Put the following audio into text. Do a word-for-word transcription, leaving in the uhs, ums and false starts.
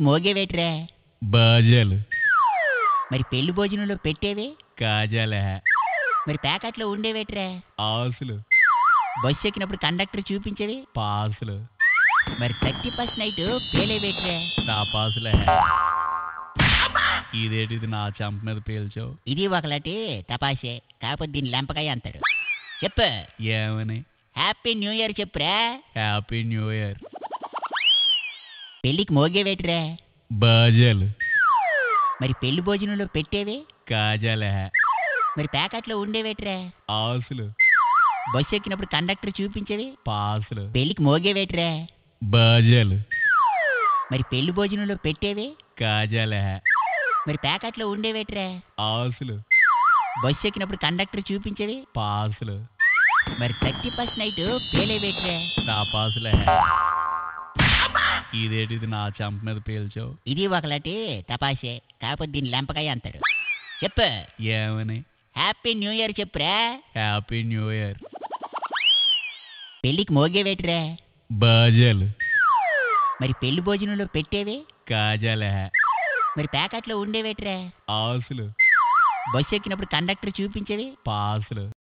పెళ్ళికి మోగేవేట్రా? బాజాలు. మరి పెళ్లి భోజనంలో పెట్టేవి? కాజాలే. మరి ప్యాకెట్లో ఉండేవేట్రా? ఆసులు. బస్సు ఎక్కినప్పుడు కండక్టర్ చూపించేవి? పాసులు. మరి థర్టీ ఫస్ట్ నైట్ పేలేవేట్రా? టపాసులే. ఇదేటిది నా చెంప మీద పేల్చావు? ఇది ఒకలాంటి టపాసే, కాకపోతే దీన్ని లెంపకాయ అంటారు. చెప్పు. ఏమని? హ్యాపీ న్యూ ఇయర్ చెప్పురా. Happy new year. పెళ్ళికి మోగేవేట్రా? బాజాలు. మరి పెళ్లి భోజనంలో పెట్టేవి? కాజాలే. మరి ప్యాకెట్లో ఉండేవేట్రా? ఆసులు. బస్సు ఎక్కినప్పుడు కండక్టర్ చూపించేవి? పాసులు. పెళ్ళికి మోగేవేట్రా? బాజాలు. మరి పెళ్లి భోజనంలో పెట్టేవి? కాజాలే. మరి ప్యాకెట్లో ఉండేవేట్రా? ఆసులు. బస్సు ఎక్కినప్పుడు కండక్టర్ చూపించేవి? పాసులు. మరి థర్టీ ఫస్ట్ నైట్ పేలేవేట్రా? టపాసులే. ఇదేటిది నా చెంప మీద పేల్చావు? ఇది ఒకలాంటి టపాసే, కాకపోతే దీన్ని లెంపకాయ అంటారు. చెప్పు. ఏమని? హ్యాపీ న్యూ ఇయర్ చెప్పురా. Happy new year. పెళ్ళికి మోగేవేట్రా? బాజాలు. మరి పెళ్లి భోజనంలో పెట్టేవి? కాజాలే. మరి ప్యాకెట్లో ఉండేవేట్రా? ఆసులు. బస్సు ఎక్కినప్పుడు కండక్టర్ చూపించేవి? పాసులు.